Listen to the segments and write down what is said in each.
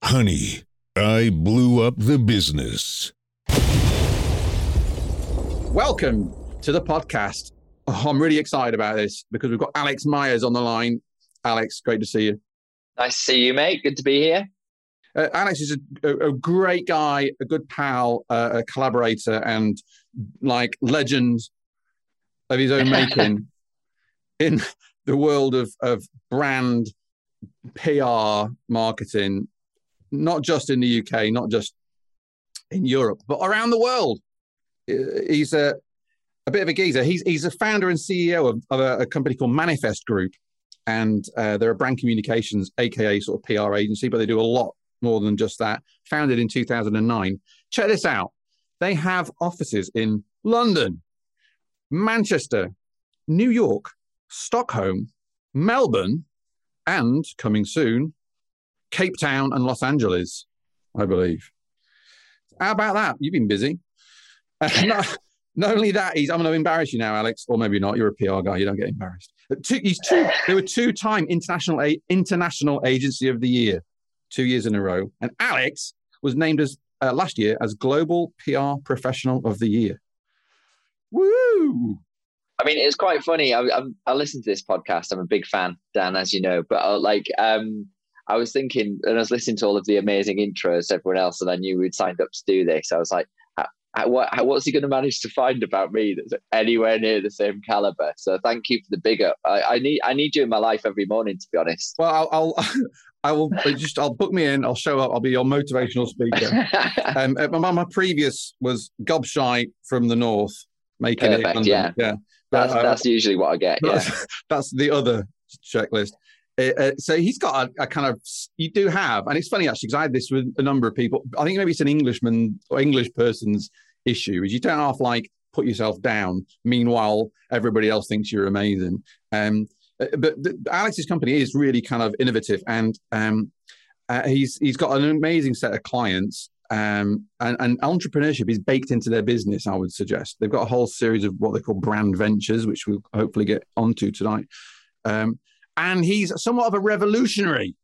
Honey, I blew up the business. Welcome to the podcast. Oh, I'm really excited about this because we've got Alex Myers on the line. Alex, great to see you. Nice to see you, mate. Good to be here. Alex is a great guy, a good pal, a collaborator, and like legend of his own making in the world of brand PR marketing, not just in the UK, not just in Europe, but around the world. He's a bit of a geezer. He's a founder and CEO of a company called Manifest Group, and they're a brand communications, aka sort of PR agency, but they do a lot more than just that. Founded in 2009. Check this out. They have offices in London, Manchester, New York, Stockholm, Melbourne, and coming soon, Cape Town and Los Angeles, I believe. How about that? You've been busy. Not only that, I'm going to embarrass you now, Alex, or maybe not. You're a PR guy. You don't get embarrassed. They were two-time International Agency of the Year, 2 years in a row. And Alex was named as last year as Global PR Professional of the Year. Woo! I mean, it's quite funny. I listen to this podcast. I'm a big fan, Dan, as you know. But I was thinking, and I was listening to all of the amazing intros to everyone else, and I knew we'd signed up to do this. I was like, what's he going to manage to find about me that's anywhere near the same caliber? So thank you for the big up. I need you in my life every morning, to be honest. Well, I'll book me in. I'll show up. I'll be your motivational speaker. My previous was Gobshite from the North, making Perfect, it. Yeah. That's usually what I get. That's the other checklist. So he's got a kind of, you do have, and it's funny actually, because I had this with a number of people. I think maybe it's an Englishman or English person's issue, is you don't have to put yourself down. Meanwhile, everybody else thinks you're amazing. But Alex's company is really kind of innovative, and he's got an amazing set of clients. And entrepreneurship is baked into their business, I would suggest. They've got a whole series of what they call brand ventures, which we'll hopefully get onto tonight. And he's somewhat of a revolutionary.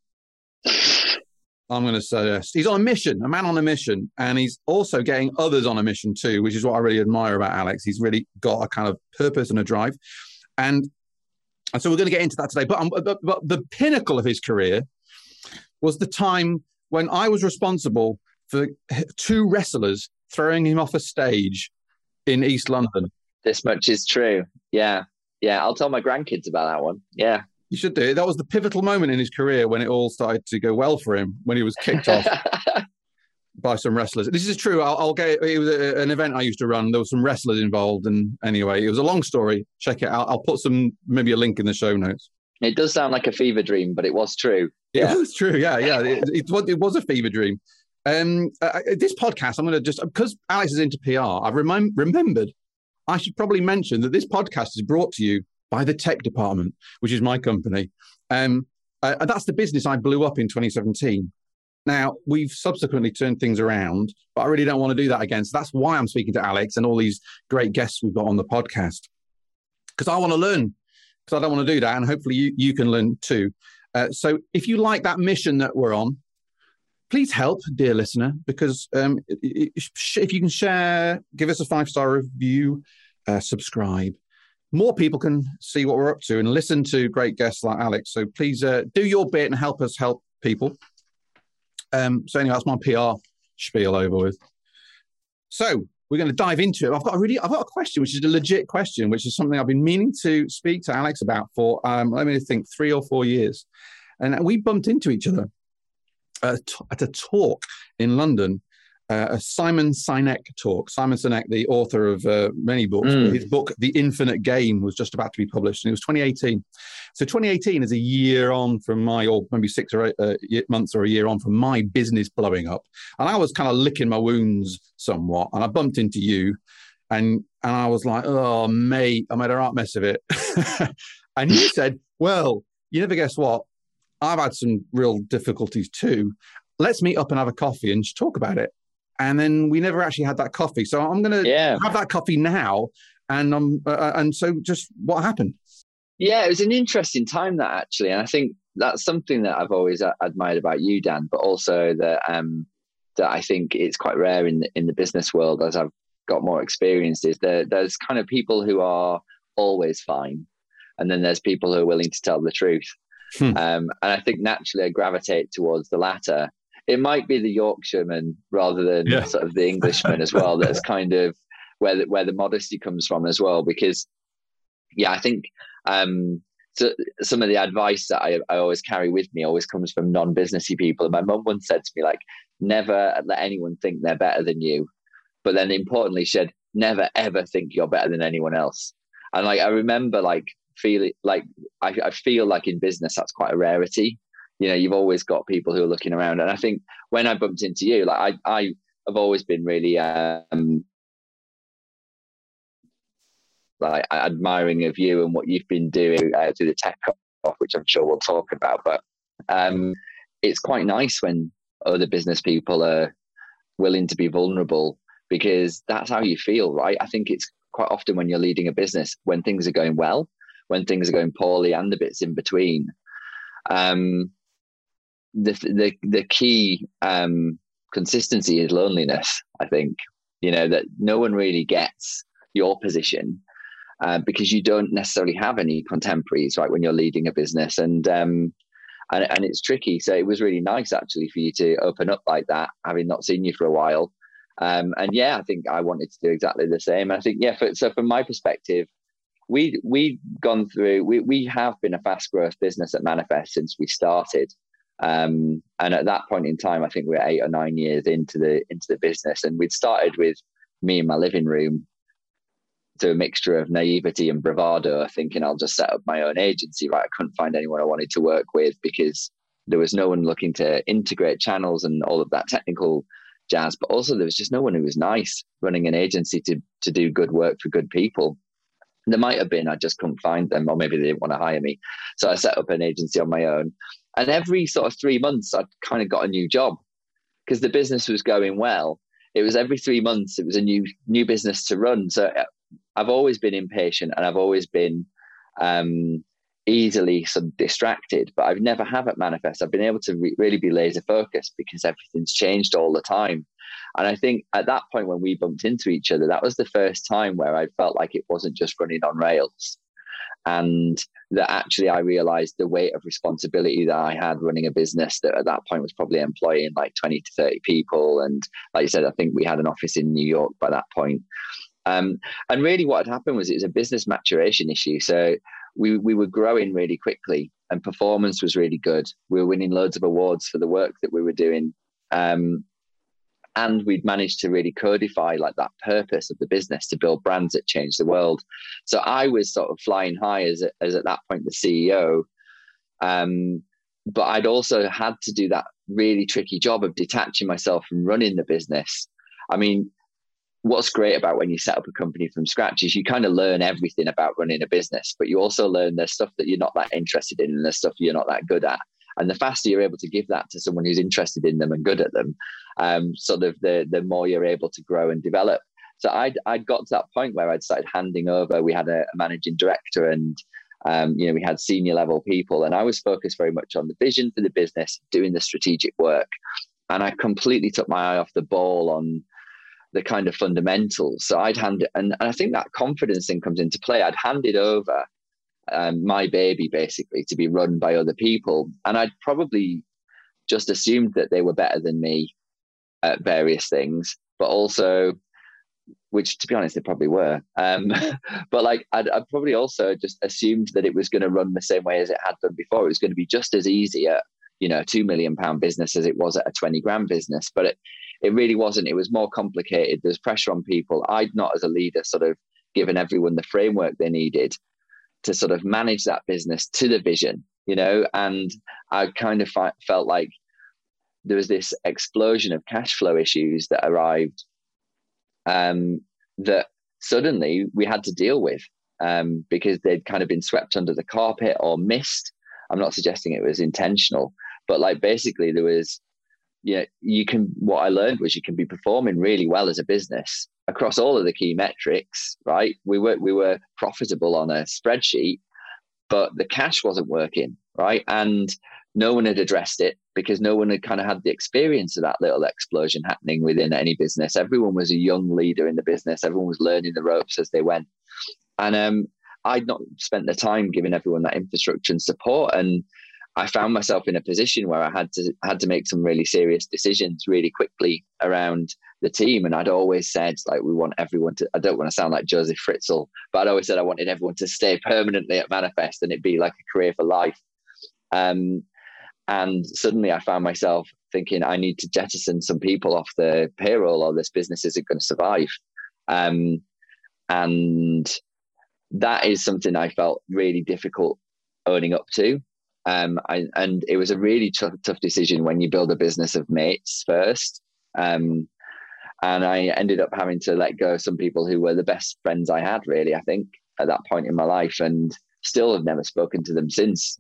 I'm going to suggest he's on a mission, a man on a mission, and he's also getting others on a mission too, which is what I really admire about Alex. He's really got a kind of purpose and a drive, and so we're going to get into that today. But the pinnacle of his career was the time when I was responsible for two wrestlers throwing him off a stage in East London. This much is true. Yeah. I'll tell my grandkids about that one. Yeah. You should do it. That was the pivotal moment in his career when it all started to go well for him, when he was kicked off by some wrestlers. This is true. I'll get it. Was an event I used to run. There were some wrestlers involved. And anyway, it was a long story. Check it out. I'll put maybe a link in the show notes. It does sound like a fever dream, but it was true. Yeah. It was true. Yeah. It was a fever dream. This podcast, I'm going to because Alex is into PR, I've remembered I should probably mention that this podcast is brought to you by the Tech Department, which is my company. And that's the business I blew up in 2017. Now, we've subsequently turned things around, but I really don't want to do that again. So that's why I'm speaking to Alex and all these great guests we've got on the podcast, because I want to learn, because I don't want to do that. And hopefully you can learn too. So if you like that mission that we're on, please help, dear listener, because if you can share, give us a 5-star review, subscribe, more people can see what we're up to and listen to great guests like Alex. So please do your bit and help us help people. So anyway, that's my PR spiel over with. So we're going to dive into it. I've got a question, which is a legit question, which is something I've been meaning to speak to Alex about for, let me think, 3 or 4 years. And we bumped into each other at a talk in London, a Simon Sinek talk. Simon Sinek, the author of many books. His book, The Infinite Game, was just about to be published, and it was 2018. So 2018 is a year on from or maybe 6 or 8 months or a year on from my business blowing up. And I was kind of licking my wounds somewhat, and I bumped into you, and I was like, oh, mate, I made a right mess of it. And you said, well, you never guess what? I've had some real difficulties too. Let's meet up and have a coffee and just talk about it. And then we never actually had that coffee. So I'm going to have that coffee now. And so just what happened? Yeah, it was an interesting time, that, actually. And I think that's something that I've always admired about you, Dan, but also that I think it's quite rare in the business world as I've got more experience, is there's kind of people who are always fine, and then there's people who are willing to tell the truth. And I think naturally I gravitate towards the latter. It might be the Yorkshireman rather than sort of the Englishman as well. That's kind of where the modesty comes from as well, because I think so some of the advice that I always carry with me always comes from non-businessy people. And my mum once said to me, like, never let anyone think they're better than you. But then importantly, she said, never, ever think you're better than anyone else. And like, I remember like feeling like, I feel like in business, that's quite a rarity. You know, you've always got people who are looking around. And I think when I bumped into you, like I have always been really like admiring of you and what you've been doing through the tech off, which I'm sure we'll talk about. But it's quite nice when other business people are willing to be vulnerable, because that's how you feel, right? I think it's quite often when you're leading a business, when things are going well, when things are going poorly, and the bits in between. The key consistency is loneliness. I think, you know, that no one really gets your position because you don't necessarily have any contemporaries, right, when you're leading a business, and it's tricky. So it was really nice actually for you to open up like that, having not seen you for a while. And yeah, I think I wanted to do exactly the same. I think, so from my perspective, we have been a fast growth business at Manifest since we started. And at that point in time, I think we were 8 or 9 years into the business, and we'd started with me in my living room, to a mixture of naivety and bravado, thinking I'll just set up my own agency. Right, I couldn't find anyone I wanted to work with because there was no one looking to integrate channels and all of that technical jazz. But also there was just no one who was nice running an agency to do good work for good people. There might have been, I just couldn't find them, or maybe they didn't want to hire me. So I set up an agency on my own. And every sort of 3 months, I'd kind of got a new job because the business was going well. It was every 3 months, it was a new business to run. So I've always been impatient, and I've always been easily sort of distracted, but I've never have at Manifest. I've been able to really be laser focused because everything's changed all the time. And I think at that point when we bumped into each other, that was the first time where I felt like it wasn't just running on rails, and that actually I realized the weight of responsibility that I had running a business that at that point was probably employing like 20 to 30 people. And like you said, I think we had an office in New York by that point. And really what had happened was it was a business maturation issue. So we were growing really quickly and performance was really good. We were winning loads of awards for the work that we were doing. And we'd managed to really codify like that purpose of the business to build brands that change the world. So I was sort of flying high as at that point, the CEO. But I'd also had to do that really tricky job of detaching myself from running the business. I mean, what's great about when you set up a company from scratch is you kind of learn everything about running a business, but you also learn there's stuff that you're not that interested in and there's stuff you're not that good at. And the faster you're able to give that to someone who's interested in them and good at them, sort of the more you're able to grow and develop. So I'd got to that point where I'd started handing over. We had a managing director and, we had senior level people, and I was focused very much on the vision for the business, doing the strategic work. And I completely took my eye off the ball on the kind of fundamentals. So I'd hand it, and I think that confidence thing comes into play. I'd handed over my baby basically to be run by other people. And I'd probably just assumed that they were better than me at various things, but also, which to be honest, they probably were. But like, I'd probably also just assumed that it was going to run the same way as it had done before. It was going to be just as easy at, a £2 million business as it was at a 20 grand business. But it really wasn't. It was more complicated. There's pressure on people. I'd not, as a leader, sort of given everyone the framework they needed to sort of manage that business to the vision, and I kind of felt like there was this explosion of cash flow issues that arrived that suddenly we had to deal with because they'd kind of been swept under the carpet or missed. I'm not suggesting it was intentional, but like basically there was, what I learned was you can be performing really well as a business across all of the key metrics, right? We were profitable on a spreadsheet, but the cash wasn't working. right? And no one had addressed it because no one had kind of had the experience of that little explosion happening within any business. Everyone was a young leader in the business. Everyone was learning the ropes as they went. And I'd not spent the time giving everyone that infrastructure and support. And I found myself in a position where I had to make some really serious decisions really quickly around the team. And I'd always said, like, we want everyone to, I don't want to sound like Joseph Fritzl, but I'd always said I wanted everyone to stay permanently at Manifest and it'd be like a career for life. And suddenly I found myself thinking I need to jettison some people off the payroll or this business isn't going to survive. And that is something I felt really difficult owning up to. And it was a really tough decision when you build a business of mates first. And I ended up having to let go of some people who were the best friends I had, really, I think, at that point in my life, and still have never spoken to them since.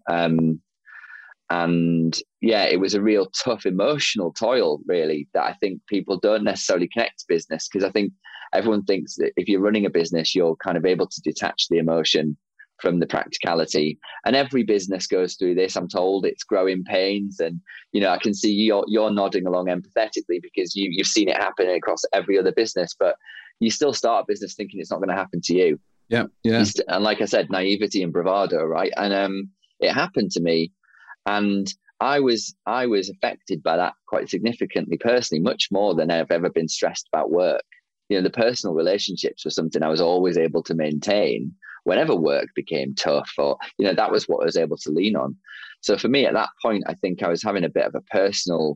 And yeah, it was a real tough emotional toil, really, that I think people don't necessarily connect to business, because I think everyone thinks that if you're running a business, you're kind of able to detach the emotion from the practicality. And every business goes through this. I'm told it's growing pains. And, you know, I can see you're nodding along empathetically because you've seen it happen across every other business, but you still start a business thinking it's not going to happen to you. Yeah. Yeah. And like I said, naivety and bravado, right? And it happened to me. And I was affected by that quite significantly personally, much more than I've ever been stressed about work. You know, the personal relationships were something I was always able to maintain whenever work became tough, or, you know, that was what I was able to lean on. So for me at that point, I think I was having a bit of a personal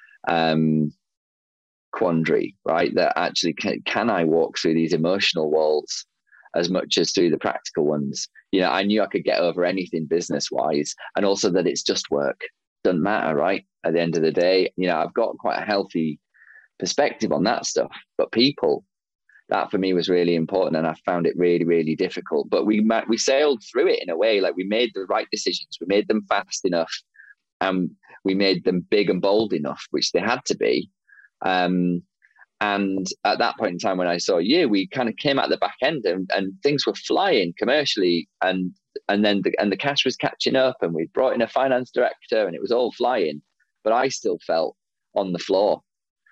quandary, right? That actually, can I walk through these emotional walls as much as through the practical ones? You know, I knew I could get over anything business wise, and also that it's just work. Doesn't matter, right? At the end of the day, you know, I've got quite a healthy perspective on that stuff, but people, that for me was really important, and I found it really, really difficult. But we sailed through it in a way. Like, we made the right decisions, we made them fast enough, and we made them big and bold enough, which they had to be. And at that point in time, when I saw you, we kind of came out the back end, and things were flying commercially, and then the cash was catching up, and we brought in a finance director, and it was all flying. But I still felt on the floor.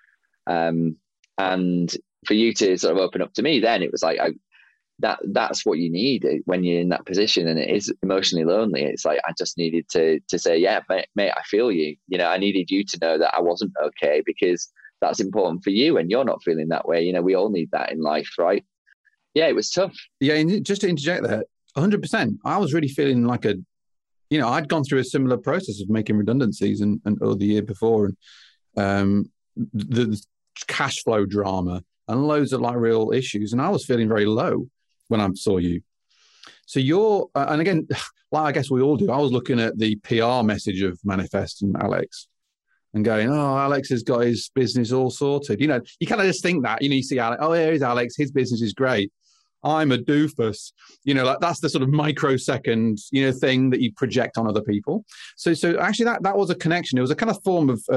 And for you to sort of open up to me, then it was like, that's what you need when you're in that position, and it is emotionally lonely. It's like, I just needed to say, yeah, mate, I feel you. You know, I needed you to know that I wasn't okay, because that's important for you, and you're not feeling that way. You know, we all need that in life, right? Yeah, it was tough. Yeah, and just to interject there, 100%. I was really feeling like I'd gone through a similar process of making redundancies and the year before, and the cash flow drama and loads of like real issues, and I was feeling very low when I saw you. So you're, and again, like I guess we all do, I was looking at the PR message of Manifest and Alex and going, oh, Alex has got his business all sorted. You know, you kind of just think that, you know, you see Alex, oh, here's Alex, his business is great. I'm a doofus. You know, like that's the sort of microsecond, you know, thing that you project on other people. So actually that was a connection. It was a kind of form of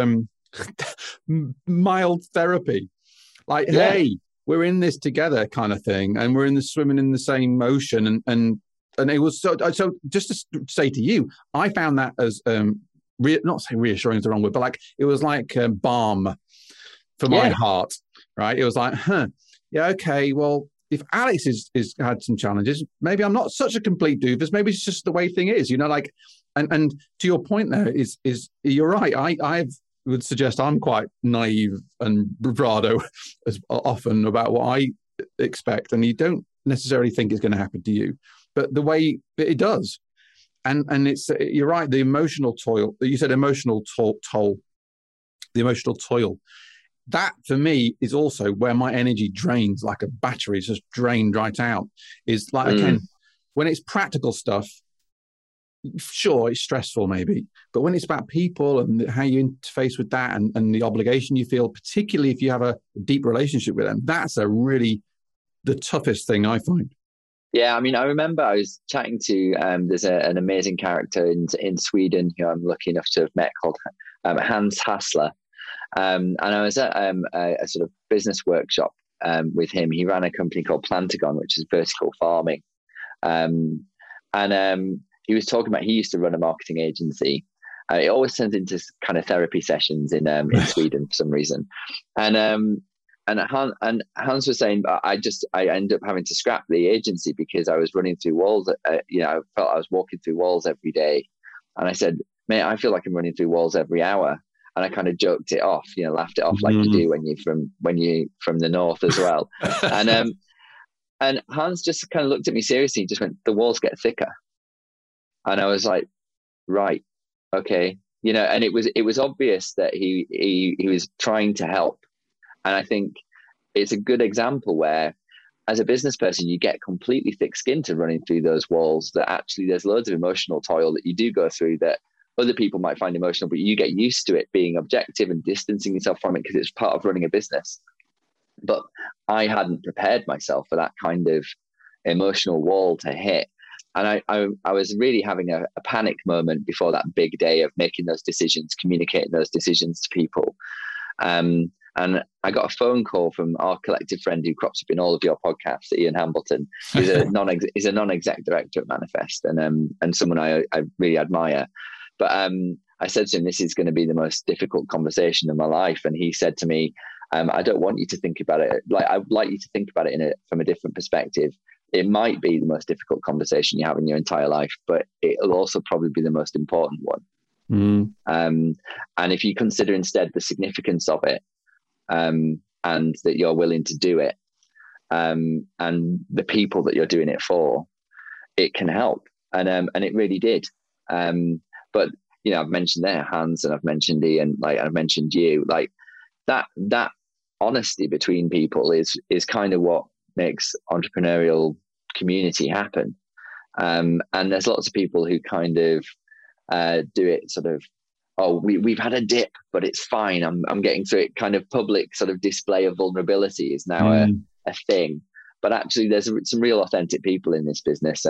mild therapy. Like, yeah. Hey, we're in this together kind of thing, and we're swimming in the same ocean. And it was so just to say to you, I found that as not say reassuring is the wrong word, but like it was like balm for my heart, right? It was like, yeah, okay, well, if Alex is had some challenges, maybe I'm not such a complete doofus. Maybe it's just the way thing is, you know, like, and to your point there is you're right. I would suggest I'm quite naive and bravado as often about what I expect, and you don't necessarily think it's going to happen to you, but the way it does. And it's, you're right, the emotional toil, you said emotional toll, the emotional toil, that for me is also where my energy drains like a battery. It's just drained right out. Is like, again, when it's practical stuff, sure, it's stressful maybe, but when it's about people and how you interface with that and the obligation you feel, particularly if you have a deep relationship with them, that's really the toughest thing I find. Yeah, I mean, I remember I was chatting to, there's an amazing character in Sweden who I'm lucky enough to have met called Hans Hassler. And I was at a sort of business workshop with him. He ran a company called Plantagon, which is vertical farming. he was talking about, he used to run a marketing agency. It always turns into kind of therapy sessions in Sweden for some reason. And Hans was saying, I ended up having to scrap the agency because I was running through walls. I felt I was walking through walls every day. And I said, mate, I feel like I'm running through walls every hour. And I kind of joked it off, laughed it off like you do when you're from the north as well. And Hans just kind of looked at me seriously and just went, the walls get thicker. And I was like, right, okay. And it was obvious that he was trying to help. And I think it's a good example where, as a business person, you get completely thick-skinned to running through those walls, that actually there's loads of emotional toil that you do go through that other people might find emotional, but you get used to it being objective and distancing yourself from it because it's part of running a business. But I hadn't prepared myself for that kind of emotional wall to hit. And I was really having a panic moment before that big day of making those decisions, communicating those decisions to people. And I got a phone call from our collective friend who crops up in all of your podcasts, Ian Hambleton. He's a non-exec director at Manifest, and someone I really admire. But I said to him, this is going to be the most difficult conversation of my life. And he said to me, I don't want you to think about it. I would like you to think about it from a different perspective. It might be the most difficult conversation you have in your entire life, but it'll also probably be the most important one. And if you consider instead the significance of it, and that you're willing to do it, and the people that you're doing it for, it can help. And it really did. But I've mentioned there Hans, and I've mentioned Ian, I've mentioned you, that honesty between people is kind of what makes entrepreneurial community happen. And there's lots of people who kind of do it sort of, we've had a dip, but it's fine. I'm getting through it. Kind of public sort of display of vulnerability is now a thing. But actually, there's some real authentic people in this business,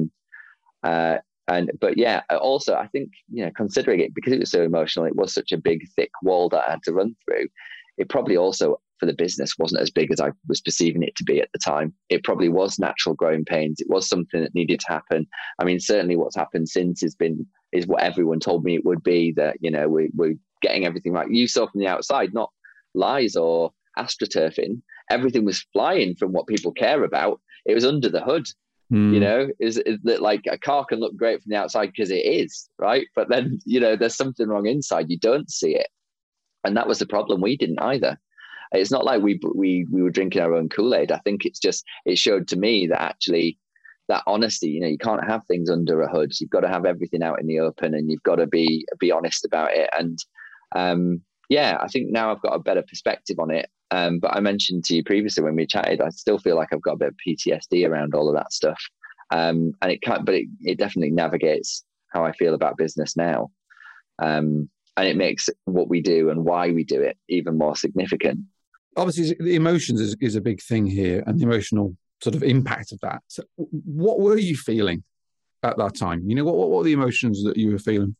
but yeah, also I think considering it, because it was so emotional, it was such a big thick wall that I had to run through. It probably also for the business wasn't as big as I was perceiving it to be at the time. It probably was natural growing pains. It was something that needed to happen. I mean, certainly what's happened since is what everyone told me it would be, that we're getting everything right. You saw from the outside, not lies or astroturfing. Everything was flying from what people care about. It was under the hood. Is that like a car can look great from the outside because it is, right? But then there's something wrong inside. You don't see it, and that was the problem. We didn't either. It's not like we were drinking our own Kool-Aid. I think it showed to me that actually that honesty, you can't have things under a hood. You've got to have everything out in the open, and you've got to be honest about it. And I think now I've got a better perspective on it. But I mentioned to you previously when we chatted, I still feel like I've got a bit of PTSD around all of that stuff. And it definitely navigates how I feel about business now. And it makes what we do and why we do it even more significant. Obviously, the emotions is a big thing here, and the emotional sort of impact of that. So what were you feeling at that time? What were the emotions that you were feeling?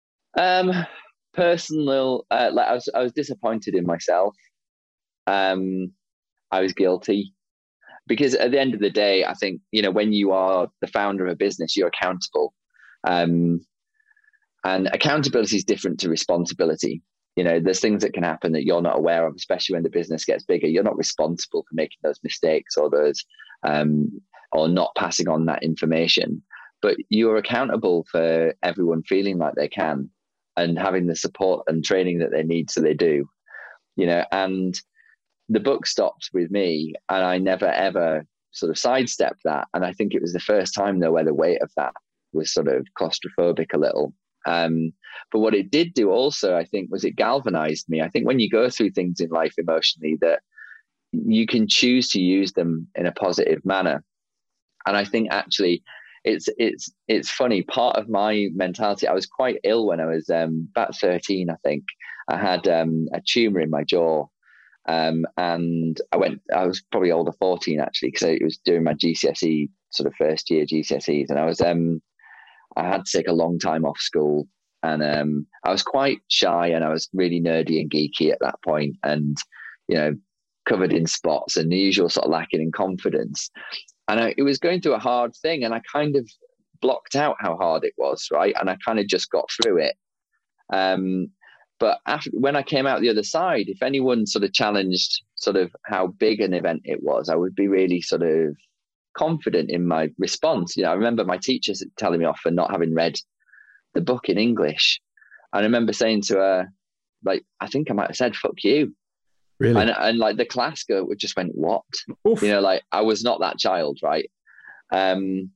Personal, I was disappointed in myself. I was guilty, because at the end of the day, I think, when you are the founder of a business, you're accountable. And accountability is different to responsibility. There's things that can happen that you're not aware of, especially when the business gets bigger. You're not responsible for making those mistakes or or not passing on that information, but you're accountable for everyone feeling like they can and having the support and training that they need, so they do. And the book stopped with me, and I never ever sort of sidestepped that. And I think it was the first time though where the weight of that was sort of claustrophobic a little. But what it did do also, I think, was it galvanized me. I think when you go through things in life emotionally, that you can choose to use them in a positive manner. And I think actually it's funny. Part of my mentality, I was quite ill when I was about 13, I think. I had a tumor in my jaw. And I was probably older, 14 actually, because it was during my GCSE, sort of first year GCSEs. And I was, I had to take a long time off school, and I was quite shy, and I was really nerdy and geeky at that point, and, covered in spots and the usual sort of lacking in confidence. And it was going through a hard thing, and I kind of blocked out how hard it was, right? And I kind of just got through it. But when I came out the other side, if anyone sort of challenged sort of how big an event it was, I would be really sort of confident in my response. I remember my teachers telling me off for not having read the book in English. And I remember saying to her, like, I think I might have said, "Fuck you." Really? And like the class just went, "What?" Oof. Like I was not that child, right? And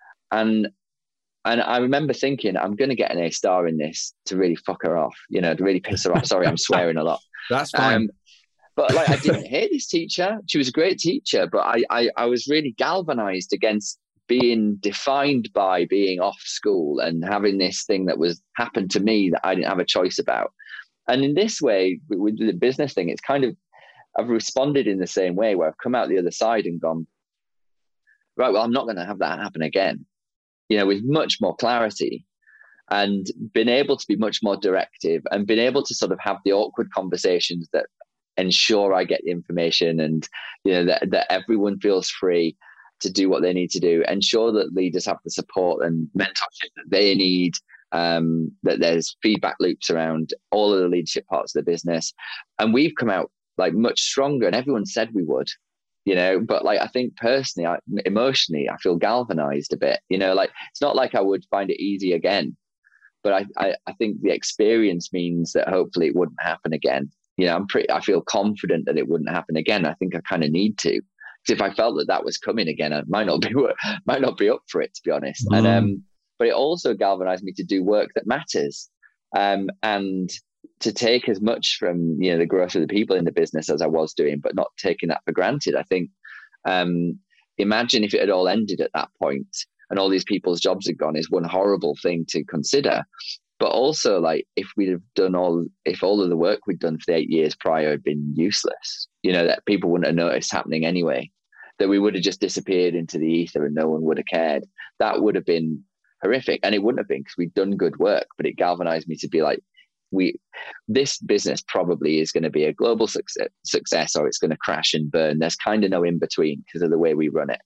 I remember thinking, I'm going to get an A star in this to really fuck her off, to really piss her off. Sorry, I'm swearing a lot. That's fine. But like, I didn't hate this teacher. She was a great teacher, but I was really galvanized against being defined by being off school and having this thing that was happened to me that I didn't have a choice about. And in this way, with the business thing, it's kind of, I've responded in the same way where I've come out the other side and gone, right, well, I'm not going to have that happen again. With much more clarity, and been able to be much more directive, and been able to sort of have the awkward conversations that ensure I get the information, and that everyone feels free to do what they need to do, ensure that leaders have the support and mentorship that they need, that there's feedback loops around all of the leadership parts of the business. And we've come out like much stronger, and everyone said we would. But like, I think personally, emotionally, I feel galvanized a bit, like it's not like I would find it easy again, but I think the experience means that hopefully it wouldn't happen again. I feel confident that it wouldn't happen again. I think I kind of need to, because if I felt that was coming again, I might not be up for it, to be honest. And, but it also galvanized me to do work that matters. And to take as much from the growth of the people in the business as I was doing, but not taking that for granted. I think imagine if it had all ended at that point and all these people's jobs had gone, is one horrible thing to consider. But also, like, if all of the work we'd done for the 8 years prior had been useless, that people wouldn't have noticed happening anyway, that we would have just disappeared into the ether and no one would have cared, that would have been horrific. And it wouldn't have been, because we'd done good work, but it galvanized me to be like, this business probably is going to be a global success, or it's going to crash and burn. There's kind of no in between because of the way we run it.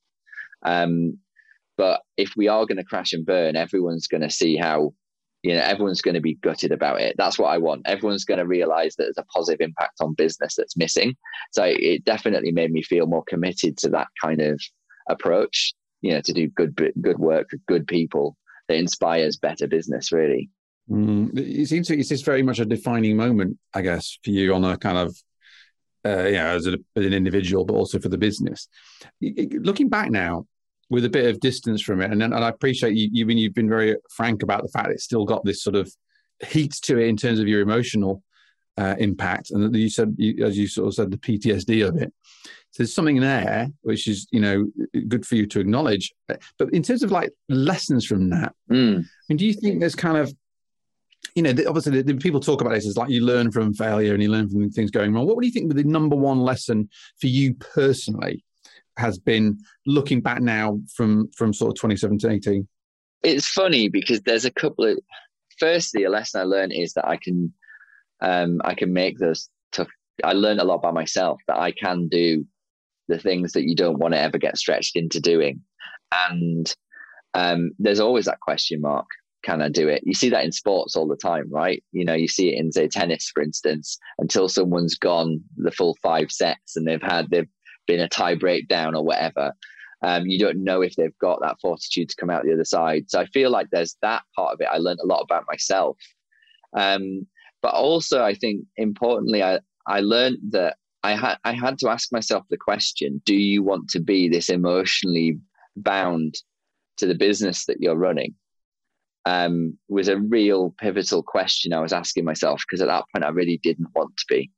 But if we are going to crash and burn, everyone's going to see how, everyone's going to be gutted about it. That's what I want. Everyone's going to realize that there's a positive impact on business that's missing. So it definitely made me feel more committed to that kind of approach, to do good work for good people that inspires better business, really. It seems it's just very much a defining moment, I guess, for you on a kind of, as an individual, but also for the business. Looking back now, with a bit of distance from it, and I appreciate you've been very frank about the fact it's still got this sort of heat to it in terms of your emotional impact, and that you said, as you sort of said, the PTSD of it. So there's something there which is, good for you to acknowledge. But in terms of like lessons from that, I mean, do you think there's kind of, obviously the people talk about this as like you learn from failure and you learn from things going wrong. What do you think the number one lesson for you personally has been, looking back now from sort of 2017, 18? It's funny because there's a couple of, firstly, a lesson I learned is that I can make those tough, I learned a lot by myself, that I can do the things that you don't want to ever get stretched into doing. And there's always that question mark. Can I do it? You see that in sports all the time, right? You see it in, say, tennis, for instance, until someone's gone the full 5 sets and they've been a tie breakdown or whatever. You don't know if they've got that fortitude to come out the other side. So I feel like there's that part of it. I learned a lot about myself. But also, I think importantly, I learned that I had to ask myself the question, do you want to be this emotionally bound to the business that you're running? Was a real pivotal question I was asking myself, because at that point I really didn't want to be.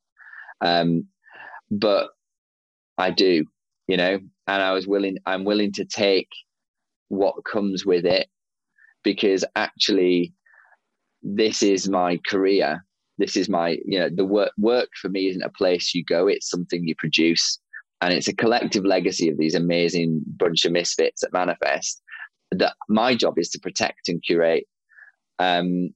But I do, and I'm willing to take what comes with it, because actually this is my career. This is my, the work for me isn't a place you go, it's something you produce. And it's a collective legacy of these amazing bunch of misfits at Manifest that my job is to protect and curate. And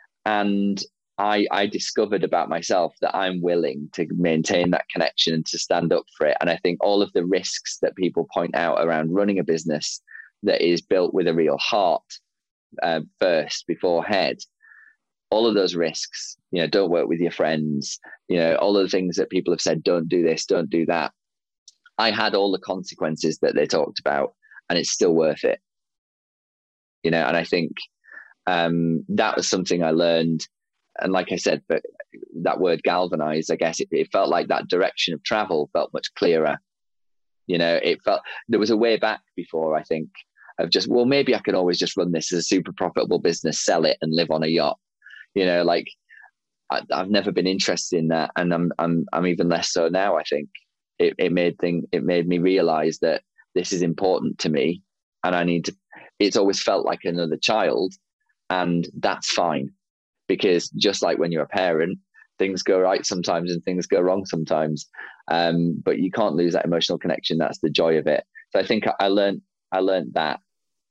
I discovered about myself that I'm willing to maintain that connection and to stand up for it. And I think all of the risks that people point out around running a business that is built with a real heart first before head, all of those risks, don't work with your friends, all of the things that people have said, don't do this, don't do that. I had all the consequences that they talked about, and it's still worth it. And I think that was something I learned. And like I said, but that word galvanize, I guess it felt like that direction of travel felt much clearer. It felt there was a way back before, I think, of just, well, maybe I can always just run this as a super profitable business, sell it and live on a yacht. Like I've never been interested in that. And I'm even less so now. I think it made me realize that this is important to me, and it's always felt like another child, and that's fine, because just like when you're a parent, things go right sometimes and things go wrong sometimes. But you can't lose that emotional connection. That's the joy of it. So I think I learned that.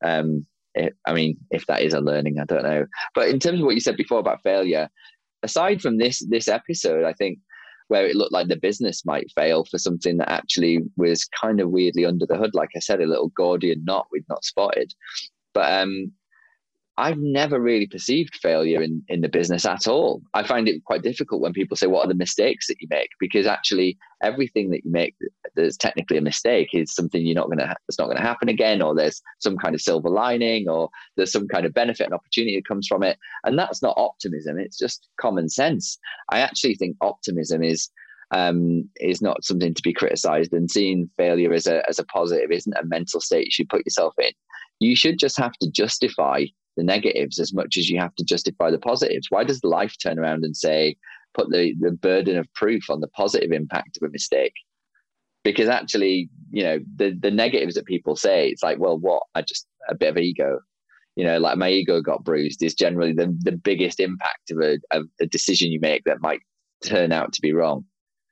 If that is a learning, I don't know. But in terms of what you said before about failure, aside from this episode, I think where it looked like the business might fail for something that actually was kind of weirdly under the hood, like I said, a little Gordian knot we'd not spotted. But I've never really perceived failure in the business at all. I find it quite difficult when people say, what are the mistakes that you make? Because actually everything that you make that's technically a mistake is something that's not going to happen again, or there's some kind of silver lining, or there's some kind of benefit and opportunity that comes from it. And that's not optimism. It's just common sense. I actually think optimism is not something to be criticized, and seeing failure as a positive isn't a mental state you should put yourself in. You should just have to justify the negatives as much as you have to justify the positives. Why does life turn around and say, put the burden of proof on the positive impact of a mistake? Because actually, the negatives that people say, it's like, well, what? A bit of ego. Like my ego got bruised is generally the biggest impact of a decision you make that might turn out to be wrong.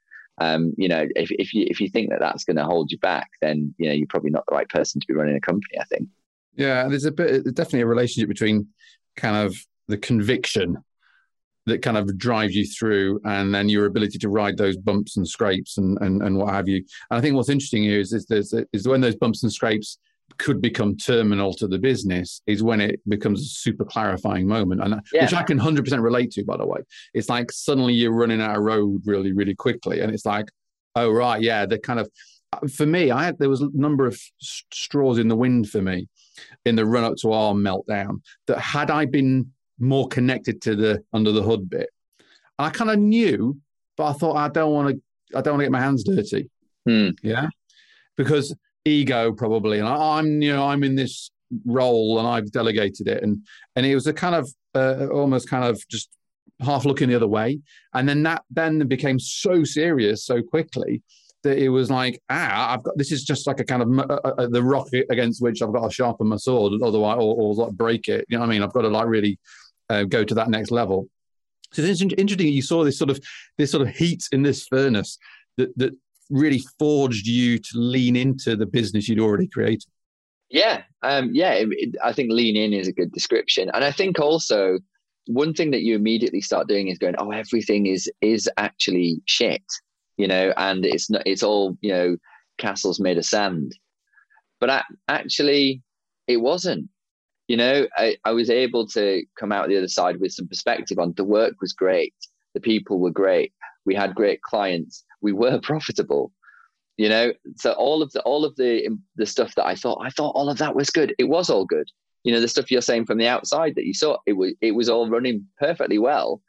If you think that that's going to hold you back, then you're probably not the right person to be running a company, I think. Yeah, there's definitely a relationship between kind of the conviction that kind of drives you through, and then your ability to ride those bumps and scrapes and what have you. And I think what's interesting here is when those bumps and scrapes could become terminal to the business is when it becomes a super clarifying moment, and which I can 100% relate to, by the way. It's like suddenly you're running out of road really, really quickly, and it's like, oh right, yeah, the kind of, for me, there was a number of straws in the wind for me in the run up to our meltdown, that had I been more connected to the under the hood bit, I kind of knew, but I thought I don't want to get my hands dirty. Yeah, because ego probably, and I'm in this role and I've delegated it, and it was a kind of almost kind of just half looking the other way, and then that became so serious so quickly that it was like, this is just like a kind of the rock against which I've got to sharpen my sword, otherwise, or like break it. You know what I mean? I've got to like really go to that next level. So it's interesting. You saw this sort of heat in this furnace that really forged you to lean into the business you'd already created. Yeah, I think lean in is a good description, and I think also one thing that you immediately start doing is going, oh, everything is actually shit. And it's all, castles made of sand. But actually, it wasn't. I was able to come out the other side with some perspective on the work was great. The people were great. We had great clients. We were profitable. So all of the stuff that I thought all of that was good. It was all good. The stuff you're saying from the outside that you saw, it was all running perfectly well.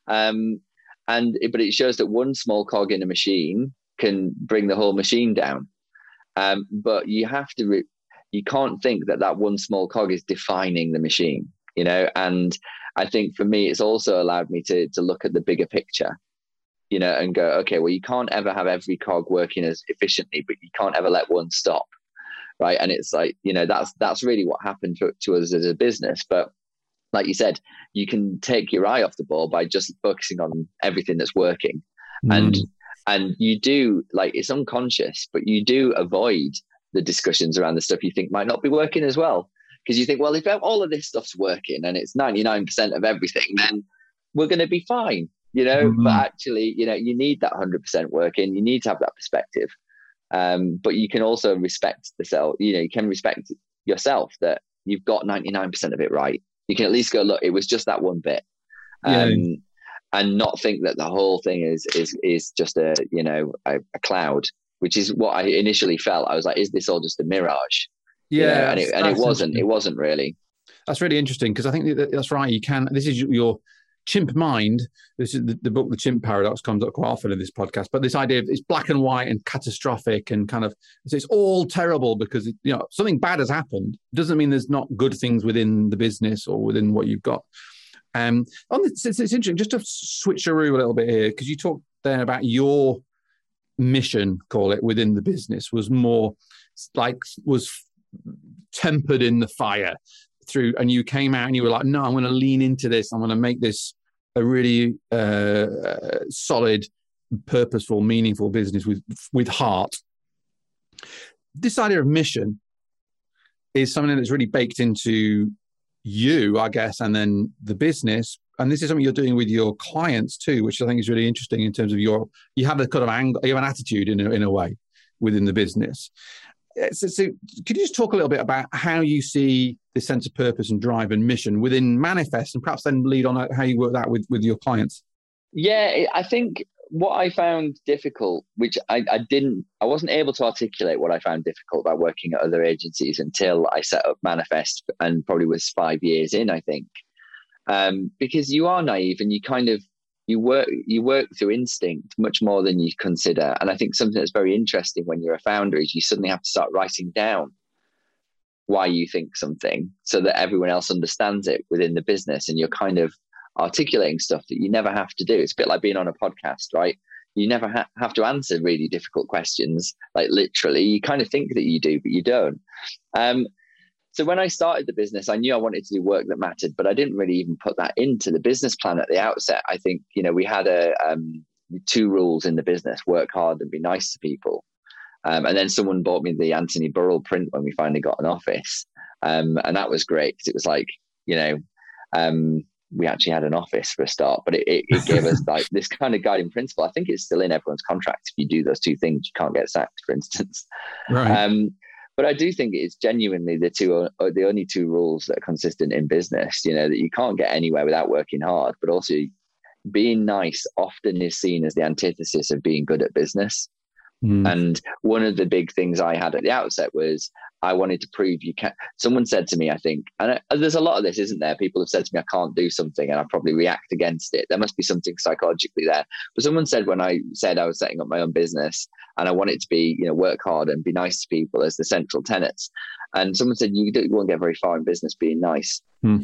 But it shows that one small cog in a machine can bring the whole machine down. But you have to, you can't think that one small cog is defining the machine, and I think for me, it's also allowed me to look at the bigger picture, and go, okay, well, you can't ever have every cog working as efficiently, but you can't ever let one stop. Right. And it's like, that's really what happened to us as a business. But like you said, you can take your eye off the ball by just focusing on everything that's working. And you do, like, it's unconscious, but you do avoid the discussions around the stuff you think might not be working as well. Because you think, well, if all of this stuff's working and it's 99% of everything, then we're going to be fine, But actually, you need that 100% working. You need to have that perspective. But you can also respect the self, you can respect yourself that you've got 99% of it right. You can at least go, look, it was just that one bit. Yeah. And not think that the whole thing is just a cloud, which is what I initially felt. I was like, is this all just a mirage? Yeah. And it wasn't really. That's really interesting, because I think that's right. This is your chimp mind. This is the book, The Chimp Paradox, comes up quite often in this podcast. But this idea of it's black and white and catastrophic and kind of it's all terrible because something bad has happened. Doesn't mean there's not good things within the business or within what you've got. It's interesting just to switcheroo a little bit here, because you talked there about your mission, call it, within the business was tempered in the fire through, and you came out and you were like, no, I'm going to lean into this. I'm going to make this a really solid, purposeful, meaningful business with heart. This idea of mission is something that's really baked into you, I guess, and then the business. And this is something you're doing with your clients too, which I think is really interesting in terms of you have a kind of angle, you have an attitude in a way within the business. So could you just talk a little bit about how you see this sense of purpose and drive and mission within Manifest, and perhaps then lead on how you work that with your clients? Yeah, I think what I found difficult, which I wasn't able to articulate what I found difficult about working at other agencies until I set up Manifest, and probably was 5 years in, I think. Because you are naive and you work through instinct much more than you consider. And I think something that's very interesting when you're a founder is you suddenly have to start writing down why you think something so that everyone else understands it within the business, and you're kind of articulating stuff that you never have to do. It's a bit like being on a podcast, right? You never have to answer really difficult questions, like literally. You kind of think that you do, but you don't. So when I started the business, I knew I wanted to do work that mattered, but I didn't really even put that into the business plan at the outset. I think, we had 2 rules in the business: work hard and be nice to people. And then someone bought me the Anthony Burrell print when we finally got an office. And that was great because it was like, we actually had an office for a start, but it gave us like this kind of guiding principle. I think it's still in everyone's contract. If you do those 2 things, you can't get sacked, for instance. Right. But I do think it's genuinely the only 2 rules that are consistent in business, that you can't get anywhere without working hard, but also being nice often is seen as the antithesis of being good at business. And one of the big things I had at the outset was I wanted to prove you can. Someone said to me, I think, and there's a lot of this, isn't there? People have said to me, I can't do something, and I probably react against it. There must be something psychologically there. But someone said when I said I was setting up my own business and I wanted to be, work hard and be nice to people as the central tenets. And someone said, you won't get very far in business being nice. And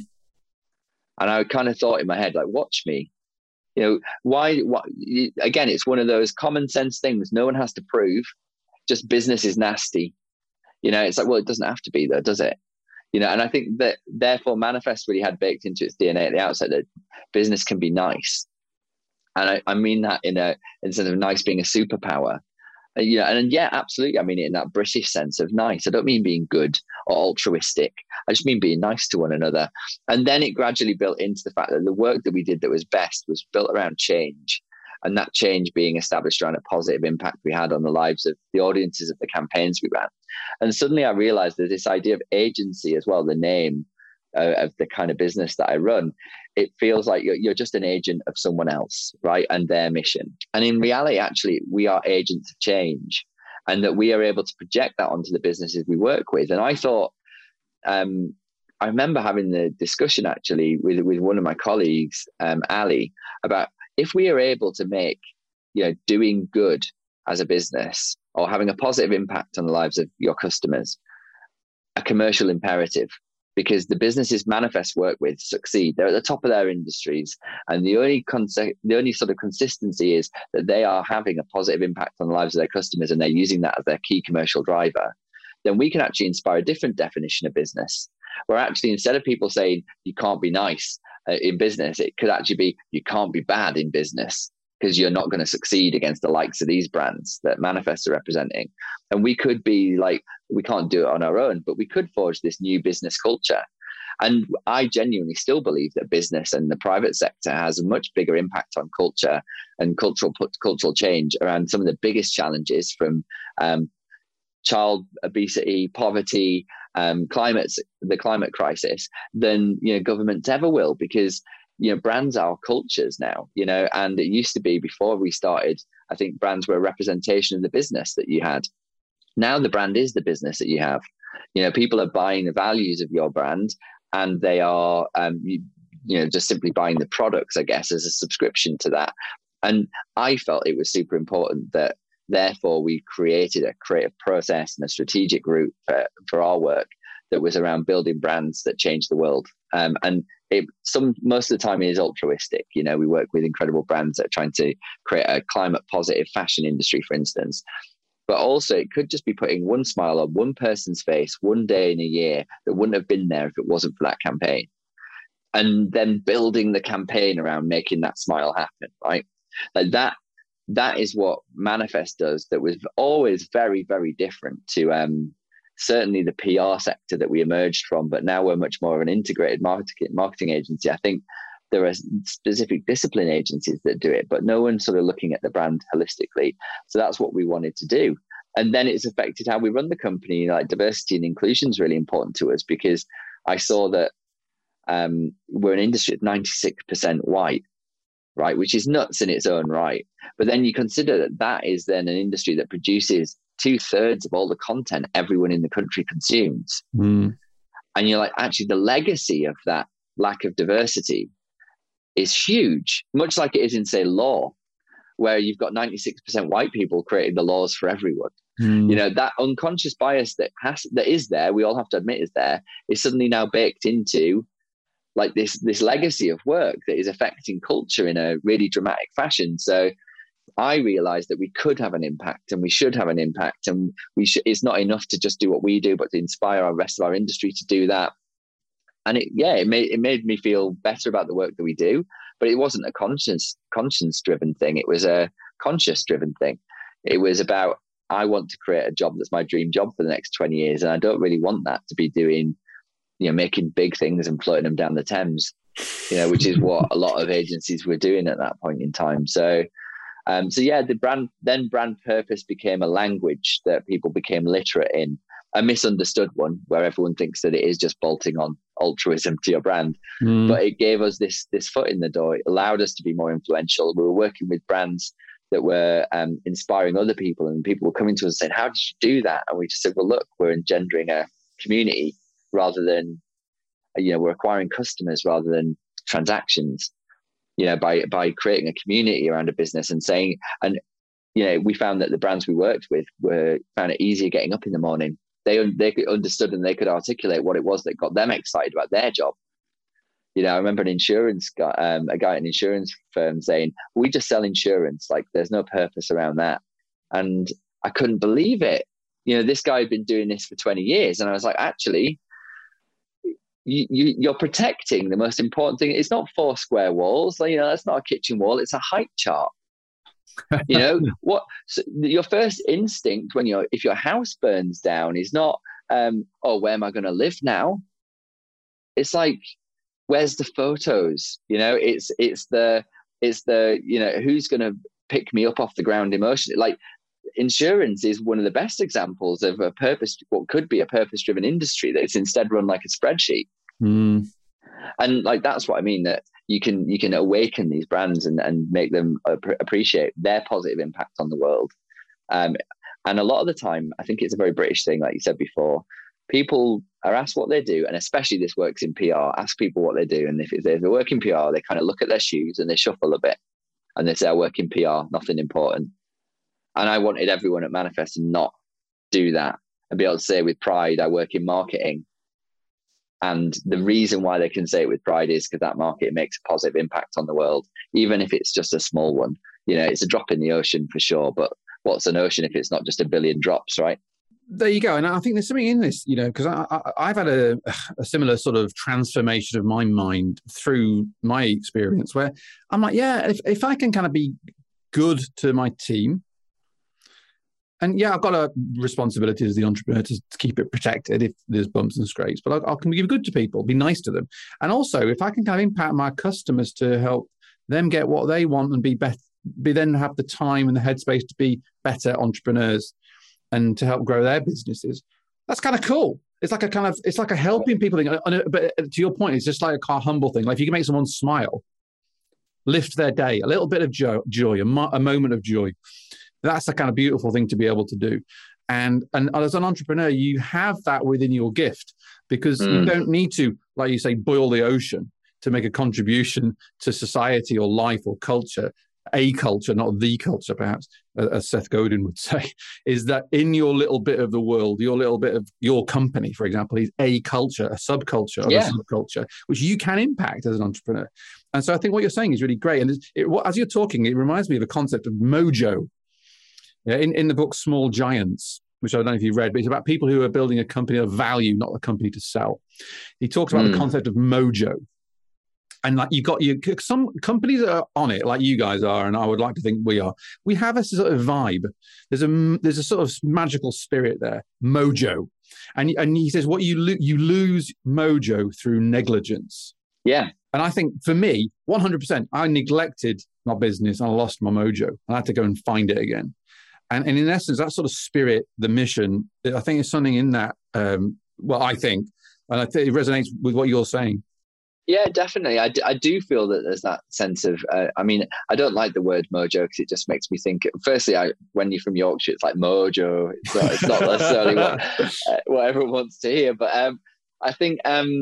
I kind of thought in my head, like, watch me. Why? Again, it's one of those common sense things. No one has to prove. Just business is nasty. It's like, well, it doesn't have to be though, does it? And I think that therefore Manifest really had baked into its DNA at the outset that business can be nice. And I mean that instead of nice being a superpower. And yeah, absolutely. I mean it in that British sense of nice. I don't mean being good or altruistic. I just mean being nice to one another. And then it gradually built into the fact that the work that we did that was best was built around change. And that change being established around a positive impact we had on the lives of the audiences of the campaigns we ran. And suddenly I realized that this idea of agency as well, the name of the kind of business that I run, it feels like you're just an agent of someone else, right? And their mission. And in reality, actually, we are agents of change, and that we are able to project that onto the businesses we work with. And I thought, I remember having the discussion actually with one of my colleagues, Ali, about if we are able to make, doing good as a business or having a positive impact on the lives of your customers, a commercial imperative, because the businesses Manifest work with succeed. They're at the top of their industries. And the only sort of consistency is that they are having a positive impact on the lives of their customers, and they're using that as their key commercial driver. Then we can actually inspire a different definition of business, where actually instead of people saying you can't be nice in business, it could actually be you can't be bad in business, because you're not going to succeed against the likes of these brands that Manifest are representing. And we could be like, we can't do it on our own, but we could forge this new business culture. And I genuinely still believe that business and the private sector has a much bigger impact on culture and cultural change around some of the biggest challenges, from child obesity, poverty, the climate crisis than governments ever will, because brands are cultures now, and it used to be, before we started, I think brands were a representation of the business that you had. Now the brand is the business that you have. People are buying the values of your brand, and they are just simply buying the products, I guess, as a subscription to that. And I felt it was super important that therefore we created a creative process and a strategic route for our work that was around building brands that change the world. And most of the time it is altruistic. We work with incredible brands that are trying to create a climate positive fashion industry, for instance. But also it could just be putting one smile on one person's face one day in a year that wouldn't have been there if it wasn't for that campaign. And then building the campaign around making that smile happen, right? Like that is what Manifest does, that was always very, very different to certainly the PR sector that we emerged from, but now we're much more of an integrated marketing agency. I think there are specific discipline agencies that do it, but no one's sort of looking at the brand holistically. So that's what we wanted to do. And then it's affected how we run the company. Like, diversity and inclusion is really important to us, because I saw that we're an industry at 96% white, right? Which is nuts in its own right. But then you consider that is then an industry that produces 2/3 of all the content everyone in the country consumes. And you're like, actually, the legacy of that lack of diversity is huge, much like it is in, say, law, where you've got 96% white people creating the laws for everyone. That unconscious bias that is there, we all have to admit is there, is suddenly now baked into like this legacy of work that is affecting culture in a really dramatic fashion. So I realized that we could have an impact, and we should have an impact, and it's not enough to just do what we do, but to inspire our rest of our industry to do that. And it made me feel better about the work that we do, but it wasn't a conscience driven thing. It was a conscious driven thing. It was about, I want to create a job that's my dream job for the next 20 years. And I don't really want that to be doing, making big things and floating them down the Thames, which is what a lot of agencies were doing at that point in time. So yeah, the brand purpose became a language that people became literate in, a misunderstood one where everyone thinks that it is just bolting on altruism to your brand. But it gave us this foot in the door. It allowed us to be more influential. We were working with brands that were inspiring other people, and people were coming to us and saying, how did you do that? And we just said, well, look, we're engendering a community rather than, we're acquiring customers rather than transactions, by creating a community around a business and saying, and, we found that the brands we worked with found it easier getting up in the morning. They understood and they could articulate what it was that got them excited about their job. I remember a guy at an insurance firm saying, we just sell insurance. Like, there's no purpose around that. And I couldn't believe it. This guy had been doing this for 20 years. And I was like, actually, you're protecting the most important thing. It's not 4 square walls. That's not a kitchen wall. It's a height chart. So your first instinct if your house burns down is not, where am I going to live now? It's like, where's the photos? It's the who's going to pick me up off the ground emotionally? Like, insurance is one of the best examples of what could be a purpose-driven industry that's instead run like a spreadsheet. And like, that's what I mean, that you can awaken these brands and make them appreciate their positive impact on the world. And a lot of the time, I think it's a very British thing, like you said before. People are asked what they do, and especially this works in PR. Ask people what they do, and if they work in PR, they kind of look at their shoes and they shuffle a bit, and they say, "I work in PR, nothing important." And I wanted everyone at Manifest to not do that and be able to say with pride, "I work in marketing." And the reason why they can say it with pride is because that market makes a positive impact on the world, even if it's just a small one. It's a drop in the ocean for sure, but what's an ocean if it's not just a billion drops, right? There you go. And I think there's something in this, because I've had a similar sort of transformation of my mind through my experience, where I'm like, yeah, if I can kind of be good to my team, and yeah, I've got a responsibility as the entrepreneur to keep it protected if there's bumps and scrapes, but I can be good to people, be nice to them. And also, if I can kind of impact my customers to help them get what they want and be then have the time and the headspace to be better entrepreneurs and to help grow their businesses, that's kind of cool. It's like a helping people thing. But to your point, it's just like a humble thing. Like if you can make someone smile, lift their day, a little bit of joy, a moment of joy. That's the kind of beautiful thing to be able to do. And as an entrepreneur, you have that within your gift, because you don't need to, like you say, boil the ocean to make a contribution to society or life or culture. A culture, not the culture, perhaps, as Seth Godin would say, is that in your little bit of the world, your little bit of your company, for example, is a culture, a subculture of a subculture, which you can impact as an entrepreneur. And so I think what you're saying is really great. And as you're talking, it reminds me of a concept of mojo. Yeah, in the book Small Giants, which I don't know if you've read, but it's about people who are building a company of value, not a company to sell. He talks about the concept of mojo. And like some companies are on it, like you guys are, and I would like to think we are. We have a sort of vibe. There's a sort of magical spirit there, mojo. And he says, what you lose mojo through negligence. Yeah. And I think for me, 100%, I neglected my business and I lost my mojo. I had to go and find it again. And in essence, that sort of spirit, the mission, I think is something in that. I think, and I think it resonates with what you're saying. Yeah, definitely. I do feel that there's that sense of, I don't like the word mojo because it just makes me think, firstly, when you're from Yorkshire, it's like mojo. It's not necessarily what everyone wants to hear. But I think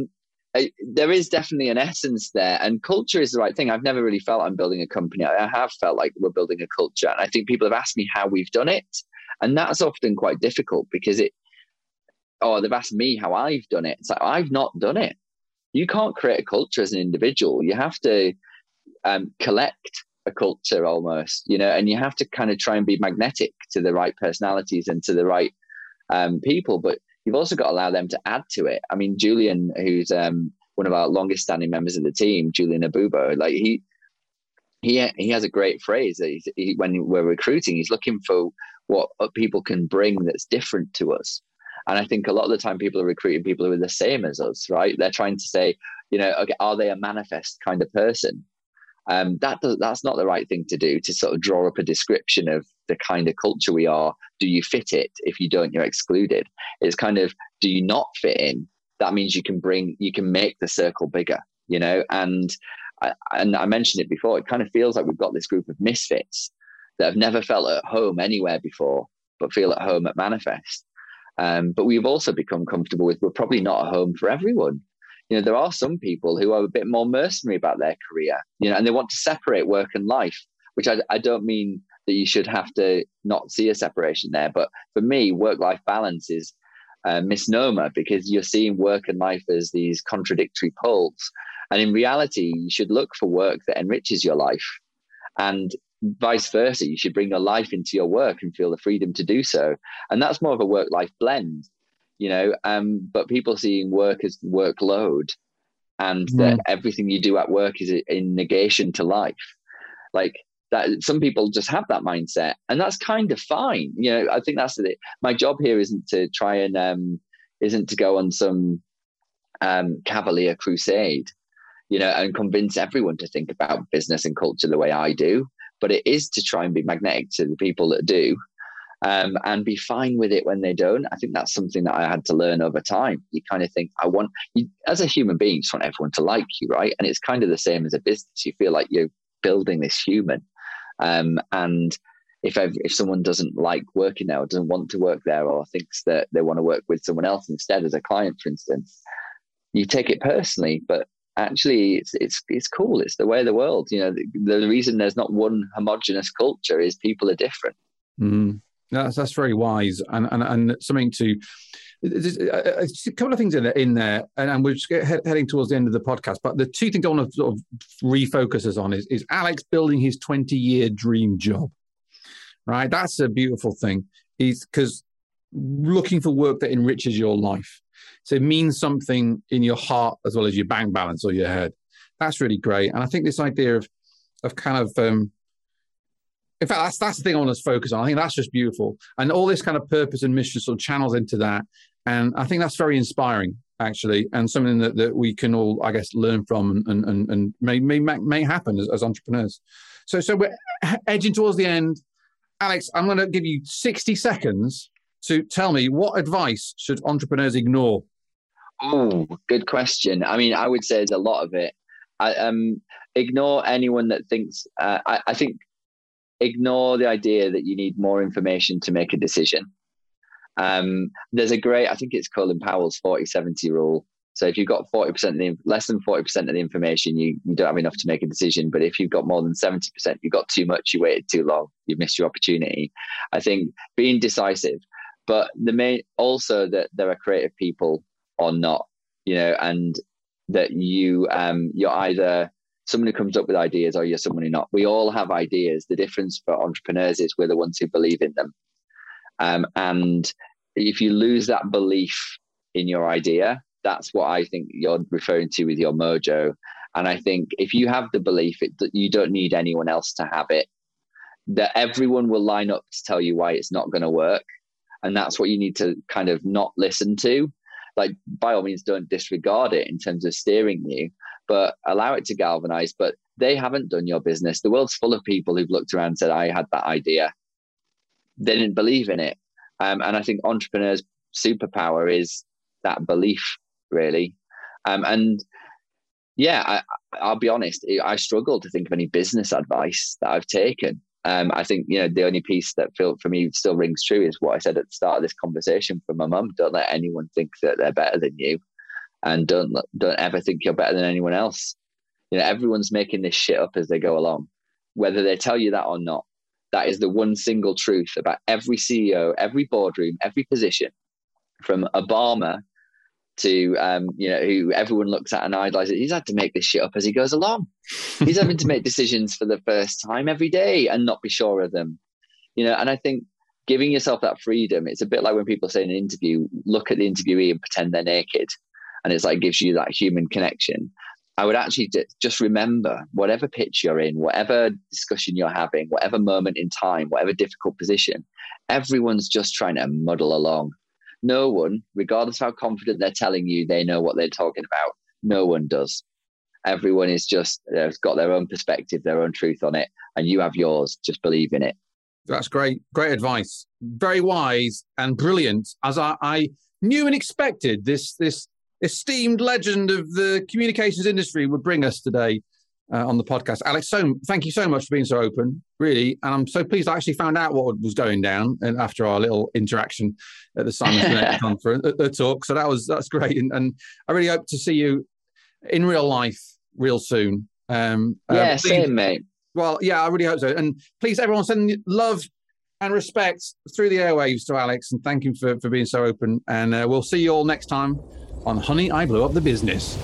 there is definitely an essence there, and culture is the right thing. I've never really felt I'm building a company. I have felt like we're building a culture. And I think people have asked me how we've done it. And that's often quite difficult because they've asked me how I've done it. It's like, I've not done it. You can't create a culture as an individual. You have to collect a culture almost, and you have to kind of try and be magnetic to the right personalities and to the right people. But you've also got to allow them to add to it. I mean, Julian, who's one of our longest standing members of the team, Julian Abubo, like he has a great phrase that when we're recruiting, he's looking for what people can bring that's different to us. And I think a lot of the time people are recruiting people who are the same as us, right? They're trying to say, okay, are they a manifest kind of person? That's not the right thing to do, to sort of draw up a description of the kind of culture we are. Do you fit it? If you don't, you're excluded. It's kind of, do you not fit in? That means you can make the circle bigger, and I mentioned it before, it kind of feels like we've got this group of misfits that have never felt at home anywhere before, but feel at home at Manifest. But we've also become comfortable with, we're probably not at home for everyone. There are some people who are a bit more mercenary about their career, and they want to separate work and life, which I don't mean that you should have to not see a separation there. But for me, work-life balance is a misnomer, because you're seeing work and life as these contradictory poles. And in reality, you should look for work that enriches your life. And vice versa, you should bring your life into your work and feel the freedom to do so. And that's more of a work-life blend, but people seeing work as workload, and that everything you do at work is in negation to life. Like that, some people just have that mindset, and that's kind of fine. I think that's it. My job here isn't to try and isn't to go on some cavalier crusade, and convince everyone to think about business and culture the way I do. But it is to try and be magnetic to the people that do, and be fine with it when they don't. I think that's something that I had to learn over time. You kind of think, as a human being, you just want everyone to like you, right? And it's kind of the same as a business. You feel like you're building this human. And if someone doesn't like working there, or doesn't want to work there, or thinks that they want to work with someone else instead as a client, for instance, you take it personally. But actually, it's cool. It's the way of the world. The reason there's not one homogenous culture is people are different. That's very wise, and something to. A couple of things in there, and we're just heading towards the end of the podcast. But the two things I want to sort of refocus us on is Alex building his 20-year dream job. Right, that's a beautiful thing. Is because looking for work that enriches your life. So it means something in your heart as well as your bank balance or your head. That's really great. And I think this idea of kind of, in fact, that's the thing I want to focus on. I think that's just beautiful. And all this kind of purpose and mission sort of channels into that. And I think that's very inspiring, actually, and something that we can all, I guess, learn from and may happen as entrepreneurs. So we're edging towards the end. Alex, I'm going to give you 60 seconds to tell me, what advice should entrepreneurs ignore? Oh, good question. I mean, I would say there's a lot of it. Ignore anyone that thinks, I think ignore the idea that you need more information to make a decision. There's a great, I think it's Colin Powell's 40-70 rule. So if you've got 40% less than 40% of the information, you don't have enough to make a decision. But if you've got more than 70%, you've got too much, you waited too long, you've missed your opportunity. I think being decisive, but also that there are creative people or not, and that you're either someone who comes up with ideas or you're someone who not. We all have ideas. The difference for entrepreneurs is we're the ones who believe in them. And if you lose that belief in your idea, that's what I think you're referring to with your mojo. And I think if you have the belief you don't need anyone else to have it, that everyone will line up to tell you why it's not going to work. And that's what you need to kind of not listen to. Like, by all means, don't disregard it in terms of steering you, but allow it to galvanize. But they haven't done your business. The world's full of people who've looked around and said, I had that idea. They didn't believe in it. And I think entrepreneurs' superpower is that belief, really. And yeah, I'll be honest, I struggle to think of any business advice that I've taken. I think, the only piece that for me still rings true is what I said at the start of this conversation from my mum. Don't let anyone think that they're better than you, and don't ever think you're better than anyone else. Everyone's making this shit up as they go along, whether they tell you that or not. That is the one single truth about every CEO, every boardroom, every position, from Obama to who everyone looks at and idolizes. He's had to make this shit up as he goes along. He's having to make decisions for the first time every day and not be sure of them. And I think giving yourself that freedom, it's a bit like when people say in an interview, look at the interviewee and pretend they're naked. And it's like, gives you that human connection. I would actually just remember, whatever pitch you're in, whatever discussion you're having, whatever moment in time, whatever difficult position, everyone's just trying to muddle along. No one, regardless of how confident they're telling you they know what they're talking about, no one does. Everyone is just, they've got their own perspective, their own truth on it, and you have yours. Just believe in it. That's great. Great advice. Very wise and brilliant. As I knew and expected this esteemed legend of the communications industry would bring us today on the podcast. Alex, thank you so much for being so open, really. And I'm so pleased I actually found out what was going down after our little interaction at the Simon Sinek conference, the talk. So that's great. And I really hope to see you in real life real soon. Please, same, mate. Well, yeah, I really hope so. And please, everyone, send love and respect through the airwaves to Alex. And thank you for being so open. And we'll see you all next time on Honey, I Blew Up the Business.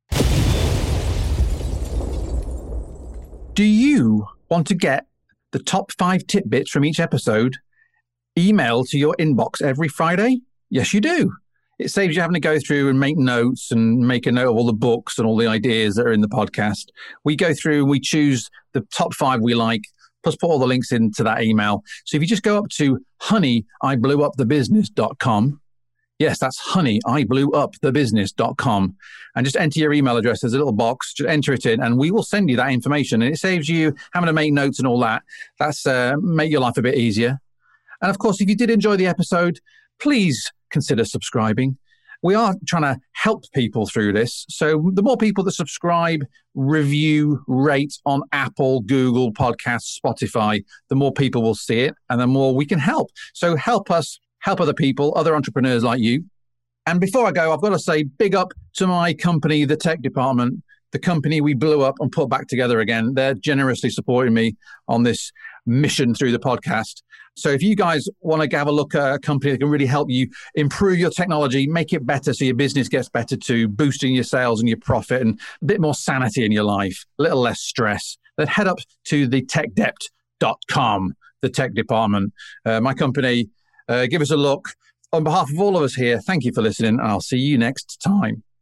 Do you want to get the top 5 tidbits from each episode emailed to your inbox every Friday? Yes, you do. It saves you having to go through and make notes and make a note of all the books and all the ideas that are in the podcast. We go through and we choose the top 5 we like, plus put all the links into that email. So if you just go up to honeyiblewupthebusiness.com, yes, that's honeyiblewupthebusiness.com, and just enter your email address. There's a little box, just enter it in, and we will send you that information. And it saves you having to make notes and all that. That's make your life a bit easier. And of course, if you did enjoy the episode, please consider subscribing. We are trying to help people through this. So the more people that subscribe, review, rate on Apple, Google Podcasts, Spotify, the more people will see it and the more we can help. So help us help other people, other entrepreneurs like you. And before I go, I've got to say big up to my company, The Tech Department, the company we blew up and put back together again. They're generously supporting me on this mission through the podcast. So if you guys want to have a look at a company that can really help you improve your technology, make it better so your business gets better too, boosting your sales and your profit and a bit more sanity in your life, a little less stress, then head up to thetechdept.com, The Tech Department. My company, give us a look. On behalf of all of us here, thank you for listening, and I'll see you next time.